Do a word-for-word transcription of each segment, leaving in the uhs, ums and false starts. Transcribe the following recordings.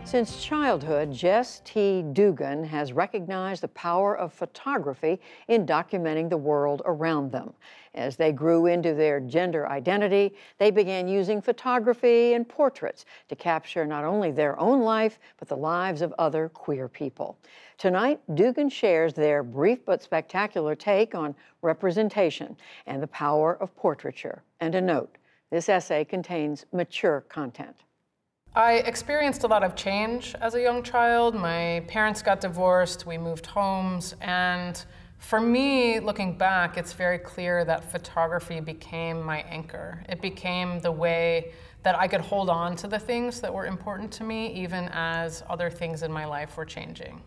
Since childhood, Jess T. Dugan has recognized the power of photography in documenting the world around them. As they grew into their gender identity, they began using photography and portraits to capture not only their own life, but the lives of other queer people. Tonight, Dugan shares their brief but spectacular take on representation and the power of portraiture. And a note, this essay contains mature content. I experienced a lot of change as a young child. My parents got divorced, we moved homes, and for me, looking back, it's very clear that photography became my anchor. It became the way that I could hold on to the things that were important to me, even as other things in my life were changing.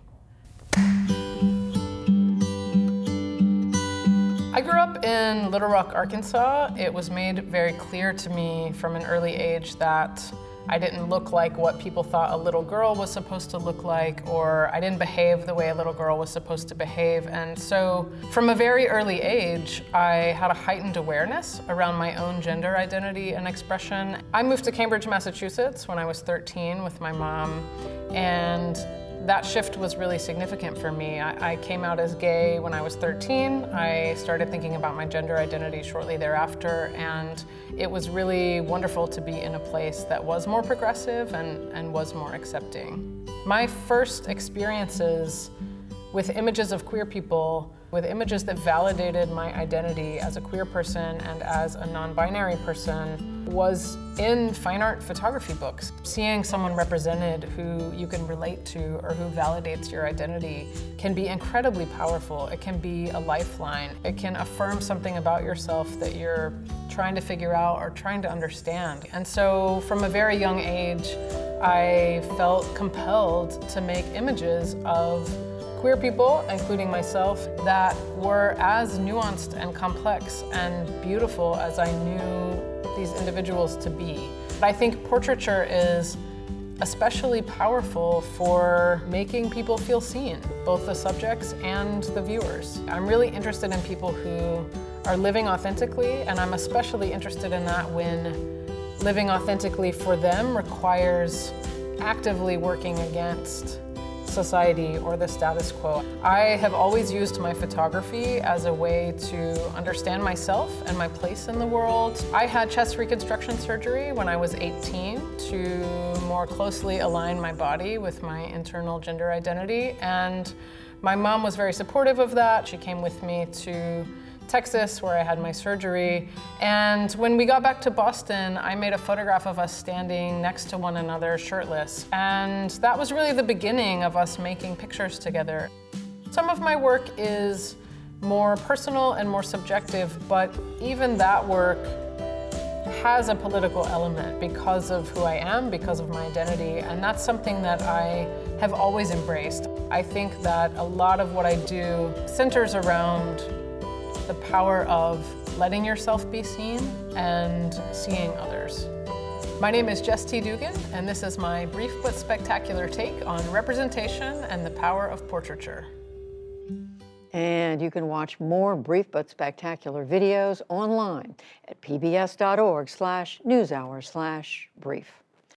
I grew up in Little Rock, Arkansas. It was made very clear to me from an early age that I didn't look like what people thought a little girl was supposed to look like, or I didn't behave the way a little girl was supposed to behave. And so from a very early age, I had a heightened awareness around my own gender identity and expression. I moved to Cambridge, Massachusetts when I was thirteen with my mom, and that shift was really significant for me. I, I came out as gay when I was thirteen. I started thinking about my gender identity shortly thereafter, and it was really wonderful to be in a place that was more progressive and, and was more accepting. My first experiences with images of queer people, with images that validated my identity as a queer person and as a non-binary person, was in fine art photography books. Seeing someone represented who you can relate to or who validates your identity can be incredibly powerful. It can be a lifeline. It can affirm something about yourself that you're trying to figure out or trying to understand. And so from a very young age, I felt compelled to make images of queer people, including myself, that were as nuanced and complex and beautiful as I knew these individuals to be. I think portraiture is especially powerful for making people feel seen, both the subjects and the viewers. I'm really interested in people who are living authentically, and I'm especially interested in that when living authentically for them requires actively working against society or the status quo. I have always used my photography as a way to understand myself and my place in the world. I had chest reconstruction surgery when I was eighteen to more closely align my body with my internal gender identity, and my mom was very supportive of that. She came with me to Texas, where I had my surgery. And when we got back to Boston, I made a photograph of us standing next to one another shirtless. And that was really the beginning of us making pictures together. Some of my work is more personal and more subjective, but even that work has a political element because of who I am, because of my identity, and that's something that I have always embraced. I think that a lot of what I do centers around the power of letting yourself be seen and seeing others. My name is Jess T. Dugan, and this is my brief but spectacular take on representation and the power of portraiture. And you can watch more brief but spectacular videos online at pbs.org slash newshour slash brief.